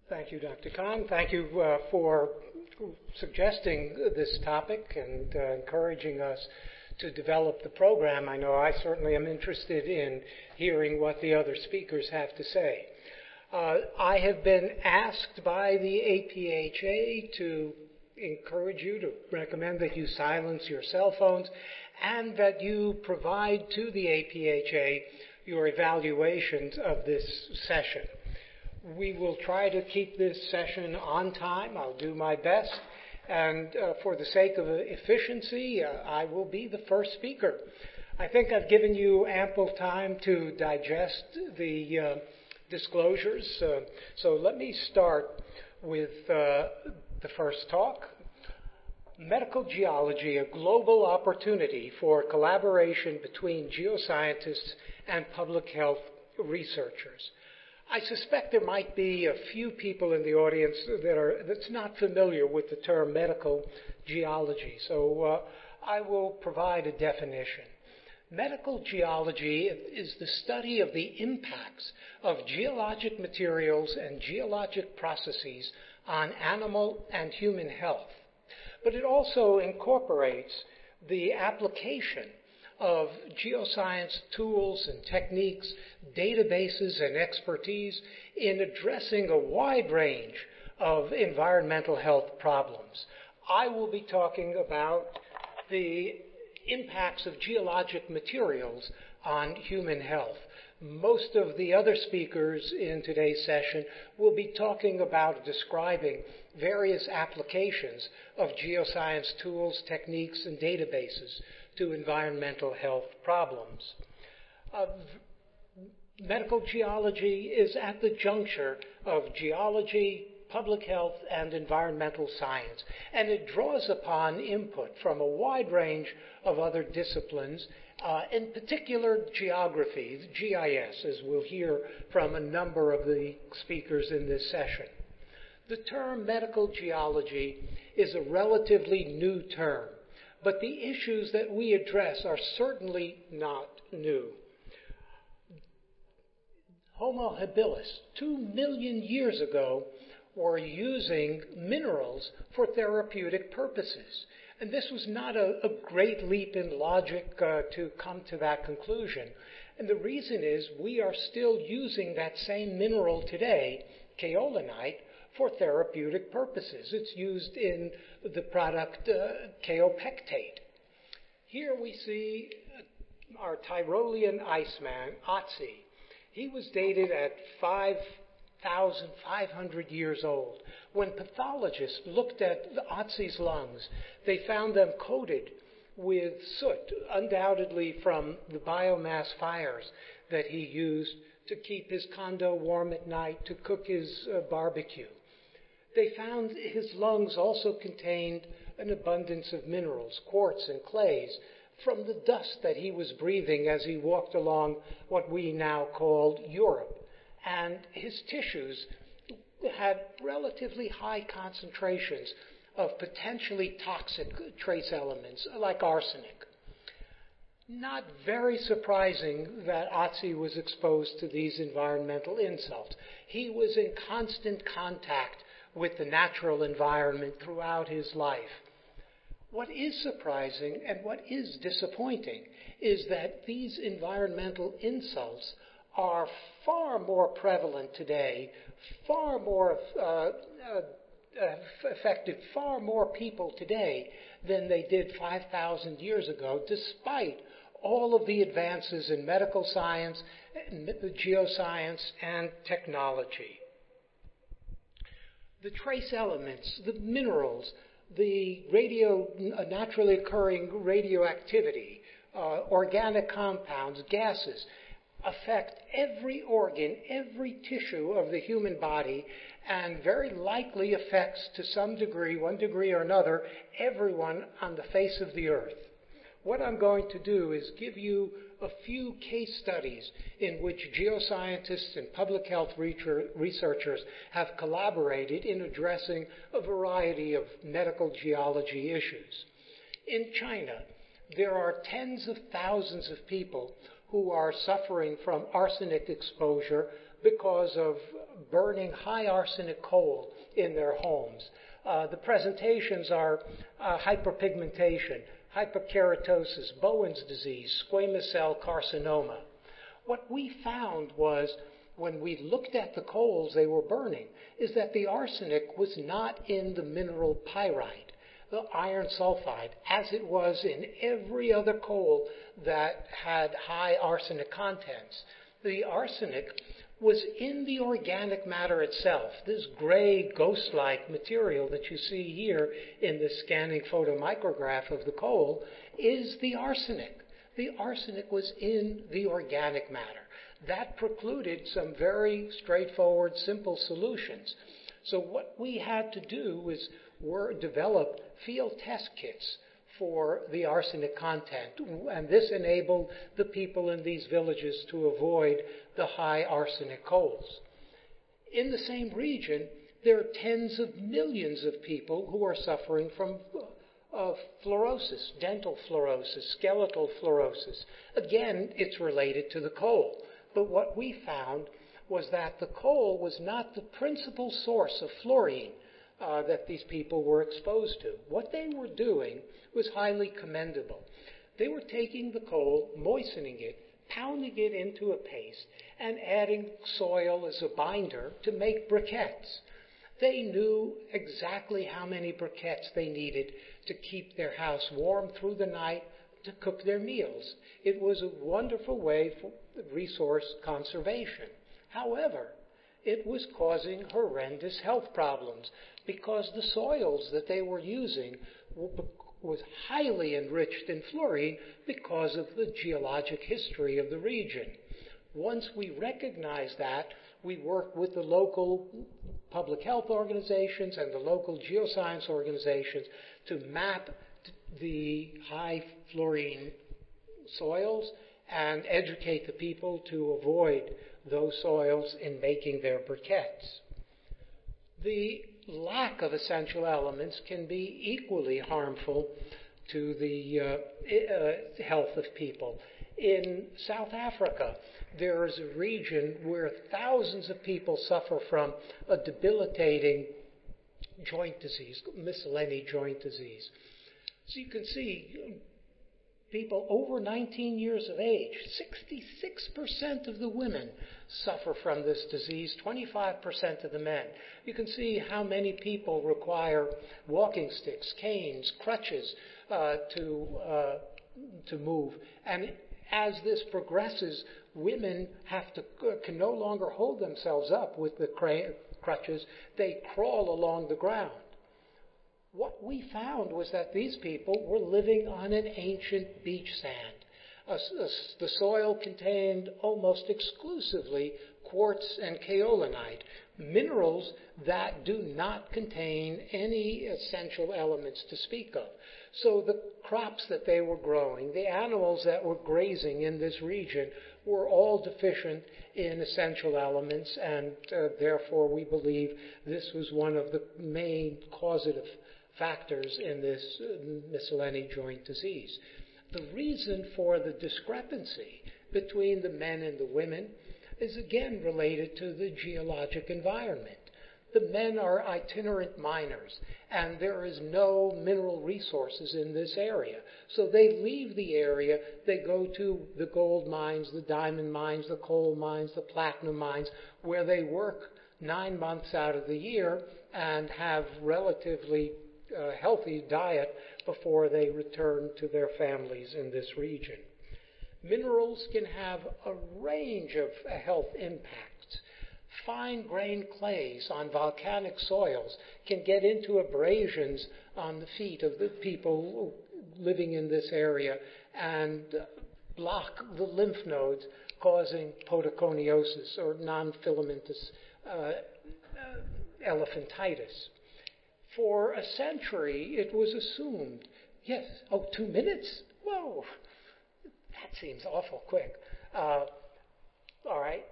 Thank you, Dr. Khan. Thank you for suggesting this topic and encouraging us to develop the program. I know I certainly am interested in hearing what the other speakers have to say. I have been asked by the APHA to encourage you to recommend that you silence your cell phones and that you provide to the APHA your evaluations of this session. We will try to keep this session on time. I'll do my best. And for the sake of efficiency, I will be the first speaker. I think I've given you ample time to digest the disclosures. So let me start with the first talk. Medical Geology, a global opportunity for collaboration between geoscientists and public health researchers. I suspect there might be a few people in the audience that's not familiar with the term medical geology, so I will provide a definition. Medical geology is the study of the impacts of geologic materials and geologic processes on animal and human health, but it also incorporates the application of geoscience tools and techniques, databases and expertise in addressing a wide range of environmental health problems. I will be talking about the impacts of geologic materials on human health. Most of the other speakers in today's session will be talking about describing various applications of geoscience tools, techniques, and databases to environmental health problems. Medical geology is at the juncture of geology, public health, and environmental science, and it draws upon input from a wide range of other disciplines, in particular geography, GIS, as we'll hear from a number of the speakers in this session. The term medical geology is a relatively new term, but the issues that we address are certainly not new. Homo habilis, 2 million years ago, were using minerals for therapeutic purposes. And this was not a great leap in logic to come to that conclusion. And the reason is we are still using that same mineral today, kaolinite, for therapeutic purposes. It's used in the product kaopectate. Here we see our Tyrolean iceman, Otzi. He was dated at 5,500 years old. When pathologists looked at Otzi's lungs, they found them coated with soot, undoubtedly from the biomass fires that he used to keep his condo warm at night, to cook his barbecue. They found his lungs also contained an abundance of minerals, quartz and clays, from the dust that he was breathing as he walked along what we now call Europe. And his tissues had relatively high concentrations of potentially toxic trace elements like arsenic. Not very surprising that Otzi was exposed to these environmental insults. He was in constant contact with the natural environment throughout his life. What is surprising and what is disappointing is that these environmental insults are far more prevalent today, far more affected far more people today than they did 5,000 years ago, despite all of the advances in medical science, geoscience, and technology. The trace elements, the minerals, the naturally occurring radioactivity, organic compounds, gases, affect every organ, every tissue of the human body, and very likely affects to some degree, one degree or another, everyone on the face of the earth. What I'm going to do is give you a few case studies in which geoscientists and public health researchers have collaborated in addressing a variety of medical geology issues. In China, there are tens of thousands of people who are suffering from arsenic exposure because of burning high arsenic coal in their homes. The presentations are hyperpigmentation, hyperkeratosis, Bowen's disease, squamous cell carcinoma. What we found was, when we looked at the coals they were burning, is that the arsenic was not in the mineral pyrite, the iron sulfide, as it was in every other coal that had high arsenic contents. The arsenic was in the organic matter itself. This gray ghost-like material that you see here in the scanning photomicrograph of the coal is the arsenic. The arsenic was in the organic matter. That precluded some very straightforward, simple solutions. So what we had to do was develop field test kits for the arsenic content, and this enabled the people in these villages to avoid the high arsenic coals. In the same region, there are tens of millions of people who are suffering from fluorosis, dental fluorosis, skeletal fluorosis. Again, it's related to the coal. But what we found was that the coal was not the principal source of fluorine that these people were exposed to. What they were doing was highly commendable. They were taking the coal, moistening it, pounding it into a paste, and adding soil as a binder to make briquettes. They knew exactly how many briquettes they needed to keep their house warm through the night, to cook their meals. It was a wonderful way for resource conservation. However, it was causing horrendous health problems because the soils that they were using was highly enriched in fluorine because of the geologic history of the region. Once we recognized that, we worked with the local public health organizations and the local geoscience organizations to map the high fluorine soils and educate the people to avoid those soils in making their briquettes. The lack of essential elements can be equally harmful to the health of people. In South Africa, there is a region where thousands of people suffer from a debilitating joint disease, Miscellany joint disease. So you can see people over 19 years of age, 66% of the women suffer from this disease, 25% of the men. You can see how many people require walking sticks, canes, crutches to move. And as this progresses, women can no longer hold themselves up with the crutches. They crawl along the ground. What we found was that these people were living on an ancient beach sand. The soil contained almost exclusively quartz and kaolinite, minerals that do not contain any essential elements to speak of. So the crops that they were growing, the animals that were grazing in this region, were all deficient in essential elements, and therefore we believe this was one of the main causative factors in this Miscellany joint disease. The reason for the discrepancy between the men and the women is again related to the geologic environment. The men are itinerant miners, and there is no mineral resources in this area. So they leave the area, they go to the gold mines, the diamond mines, the coal mines, the platinum mines, where they work 9 months out of the year and have relatively healthy diet before they return to their families in this region. Minerals can have a range of health impacts. Fine-grained clays on volcanic soils can get into abrasions on the feet of the people living in this area and block the lymph nodes, causing podoconiosis or non-filamentous elephantitis. For a century, it was assumed, 2 minutes? Whoa, that seems awful quick. All right.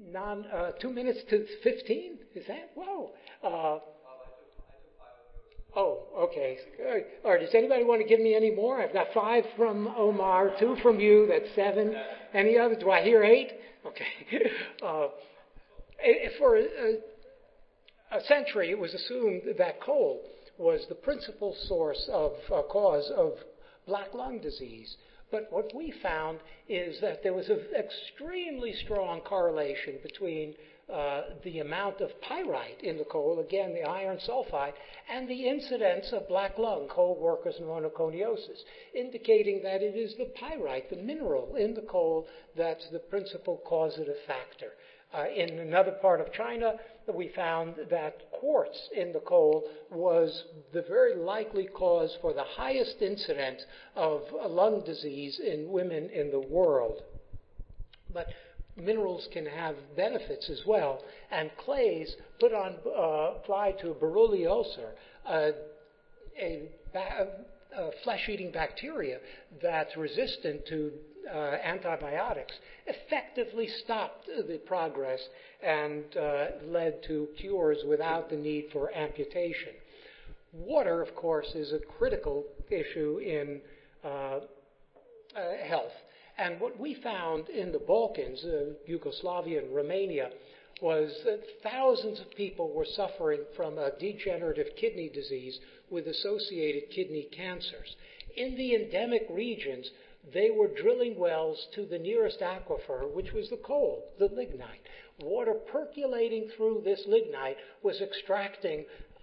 2 minutes to 15? Is that? Whoa. Oh, okay. All right. Does anybody want to give me any more? I've got 5 from Omar, 2 from you. That's 7. Any other? Do I hear 8? Okay. For a century, it was assumed that coal was the principal source of cause of black lung disease. But what we found is that there was an extremely strong correlation between the amount of pyrite in the coal, again, the iron sulfide, and the incidence of black lung, coal workers' pneumoconiosis, indicating that it is the pyrite, the mineral in the coal, that's the principal causative factor. In another part of China, we found that quartz in the coal was the very likely cause for the highest incidence of lung disease in women in the world. But minerals can have benefits as well, and clays applied to Buruli ulcer, a flesh-eating bacteria that's resistant to antibiotics, effectively stopped the progress and led to cures without the need for amputation. Water, of course, is a critical issue in health. And what we found in the Balkans, Yugoslavia and Romania, was that thousands of people were suffering from a degenerative kidney disease with associated kidney cancers. In the endemic regions, they were drilling wells to the nearest aquifer, which was the coal, the lignite. Water percolating through this lignite was extracting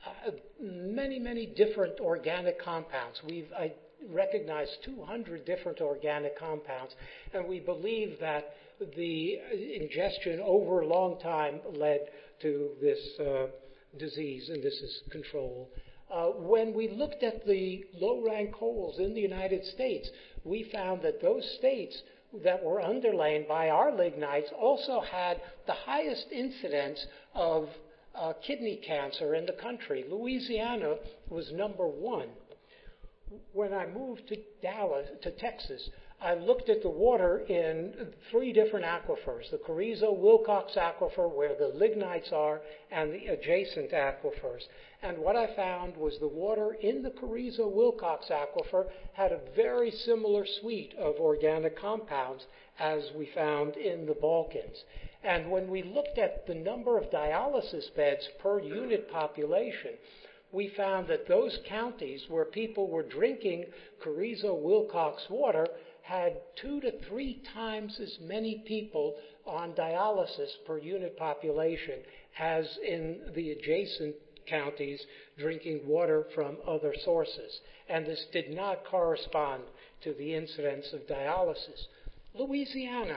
many, many different organic compounds. I recognized 200 different organic compounds, and we believe that the ingestion over a long time led to this disease, and this is control. When we looked at the low-rank coals in the United States, we found that those states that were underlain by our lignites also had the highest incidence of kidney cancer in the country. Louisiana was number 1. When I moved to Texas, I looked at the water in 3 different aquifers, the Carrizo-Wilcox aquifer, where the lignites are, and the adjacent aquifers. And what I found was the water in the Carrizo-Wilcox aquifer had a very similar suite of organic compounds as we found in the Balkans. And when we looked at the number of dialysis beds per unit population, we found that those counties where people were drinking Carrizo-Wilcox water had 2 to 3 times as many people on dialysis per unit population as in the adjacent counties drinking water from other sources. And this did not correspond to the incidence of dialysis. Louisiana,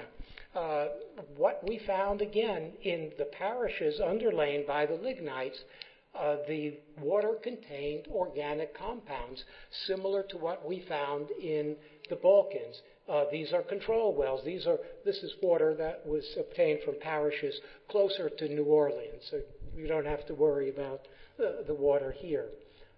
what we found again in the parishes underlain by the lignites, the water contained organic compounds similar to what we found in the Balkans. These are control wells. This is water that was obtained from parishes closer to New Orleans, so you don't have to worry about the water here.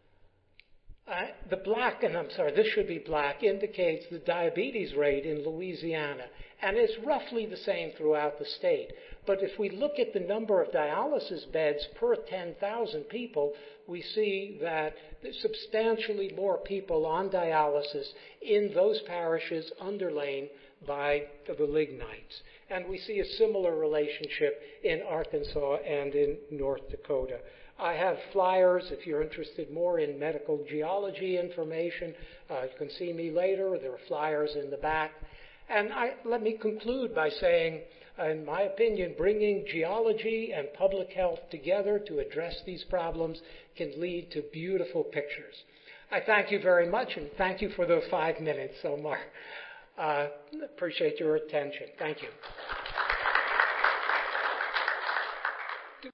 The black, and I'm sorry, this should be black, indicates the diabetes rate in Louisiana, and it's roughly the same throughout the state. But if we look at the number of dialysis beds per 10,000 people, we see that there's substantially more people on dialysis in those parishes underlain by the lignites. And we see a similar relationship in Arkansas and in North Dakota. I have flyers if you're interested more in medical geology information. You can see me later. There are flyers in the back. And let me conclude by saying, in my opinion, bringing geology and public health together to address these problems can lead to beautiful pictures. I thank you very much, and thank you for those 5 minutes, Omar. Appreciate your attention. Thank you.